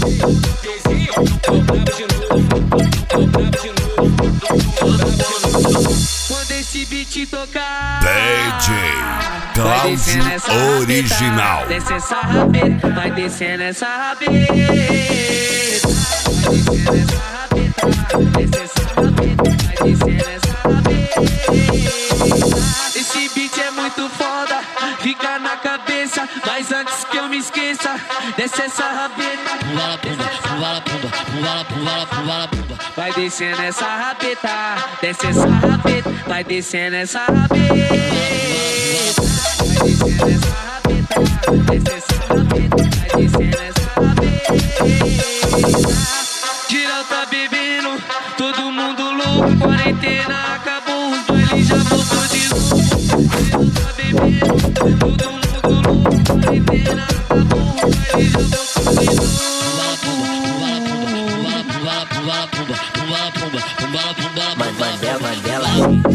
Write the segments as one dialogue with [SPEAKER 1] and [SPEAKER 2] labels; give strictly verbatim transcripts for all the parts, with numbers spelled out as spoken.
[SPEAKER 1] Quando esse beat tocar,
[SPEAKER 2] D J Cláudio Original.
[SPEAKER 1] desce essa rabeta, vai descendo essa rabeta, vai descendo essa rabeta, vai descendo essa rabeta. Esse beat é muito foda, fica na cabeça, mas antes que eu me esqueça, desce essa rabeta.
[SPEAKER 3] Pula pumba, pula pumba, pula pula pula pumba.
[SPEAKER 1] Vai descendo essa rabeta, desce essa rabeta, vai descendo essa rabeta, vai descendo essa rabeta, desce essa rabeta, vai descendo essa rabeta. Geral tá bebendo, todo mundo louco, quarentena acabou, os bailes já voltou de novo. Geral tá bebendo, todo mundo louco, quarentena acabou, os bailes já voltou de novo.
[SPEAKER 3] Mandela, Mandela.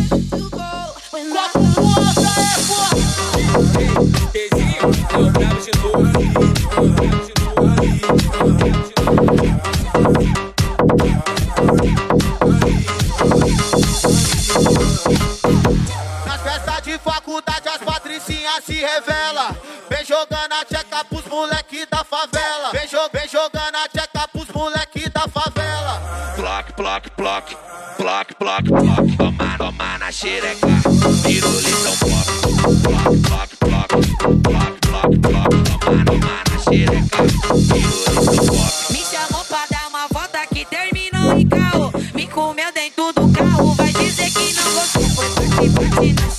[SPEAKER 4] Nas festas de faculdade as patricinhas se revela. Vem jogando a tcheca pros moleque da favela. Vem, jo vem jogando a tcheca pros moleque da favela.
[SPEAKER 5] Ploc, ploc, ploc, ploc, ploc, ploc. Toma, toma na xereca, pirulitão ploc. Ploc, ploc, ploc, ploc, ploc, ploc. Toma, toma na xereca, pirulitão ploc.
[SPEAKER 6] Me chamou pra dar uma volta que terminou em caô. Me comeu dentro do carro, vai dizer que não gostou. Foi bate, bate na